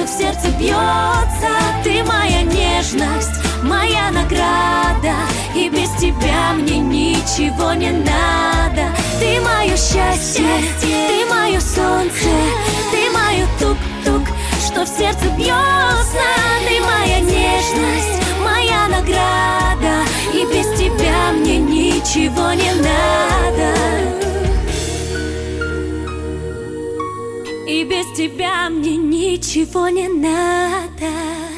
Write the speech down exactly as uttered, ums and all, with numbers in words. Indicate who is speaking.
Speaker 1: что в сердце бьется. Ты моя нежность, моя награда, и без тебя мне ничего не надо. Ты мое счастье, ты мое солнце, ты мое тук-тук, что в сердце бьется. Ты моя нежность, моя награда, и без тебя мне ничего не надо. И без тебя мне ничего не надо.